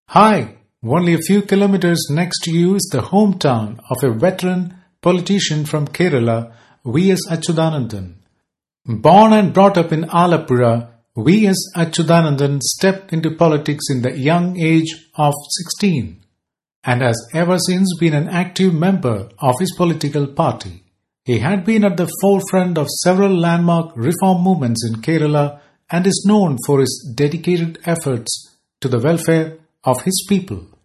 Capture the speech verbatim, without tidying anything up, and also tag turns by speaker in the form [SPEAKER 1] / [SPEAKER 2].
[SPEAKER 1] Hi, only a few kilometers next to you is the hometown of a veteran politician from Kerala, V S Achuthanandan. Born and brought up in Alappuzha, V S Achuthanandan stepped into politics in the young age of sixteen and has ever since been an active member of his political party. He had been at the forefront of several landmark reform movements in Kerala and is known for his dedicated efforts to the welfare of his people.